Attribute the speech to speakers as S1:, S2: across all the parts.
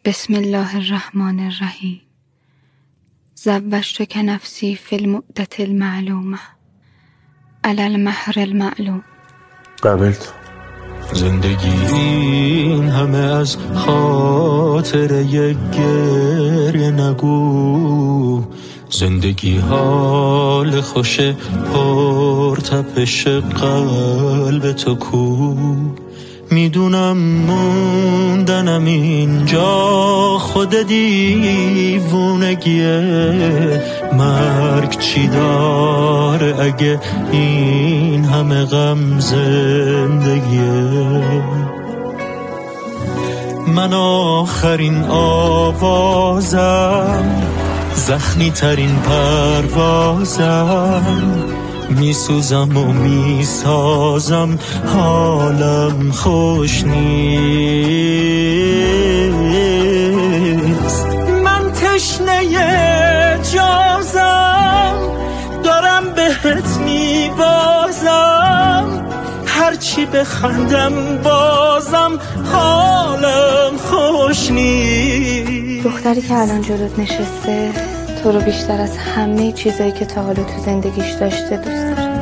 S1: بسم الله الرحمن الرحیم. زوجتک نفسی فی المدة المعلومه علی المهر المعلوم.
S2: قبلت.
S3: زندگی این همه از خاطر یک گریه نگو، زندگی حال خوش پرتپش قلب تو کو. میدونم موندنم اینجا خود دیوونگیه، مرگ چی داره اگه این همه غم زندگیه. من آخرین آوازم، زخمی ترین پروازم، میسوزم و میسازم، حالم خوش نیست. من تشنه جازم، دارم بهت میبازم، هرچی بخندم بازم حالم خوش نیست.
S1: دختری که الان جلوت نشسته تو رو بیشتر از همه چیزایی که تا حالا تو زندگیش داشته دوست داره.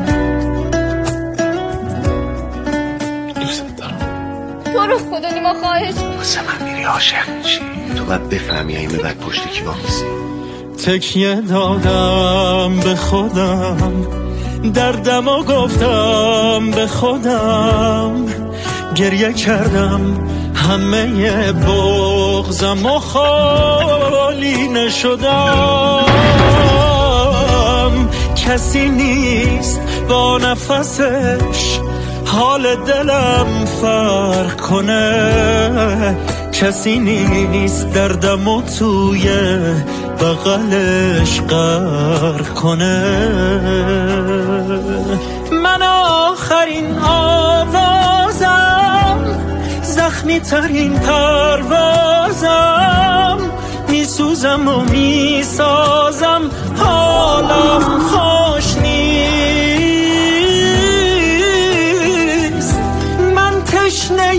S2: دوست دارم.
S4: تو رو خدا نیما خواهش
S2: واسه من میری عاشق میشی. تو باید بفهمی این به بعد پشت کی واقعیسی.
S3: تکیه دادم به خودم، دردمو گفتم به خودم، گریه کردم همه بغضم و خالی نشدم. کسی نیست با نفسش حال دلم فرق کنه، کسی نیست دردمو توی بغلش غرق کنه. من آخرین آوازم، زخمی ترین پروازم، میسوزم و میسازم، حالم خوش نیست. من تشنه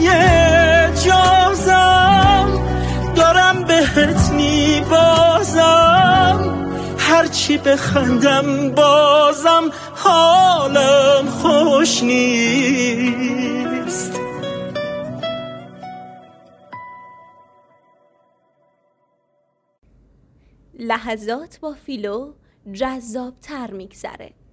S3: جازم، دارم بهت میبازم، هرچی بخندم بازم حالم خوش نیست.
S4: لحظات با فیلو جذاب تر میگذره.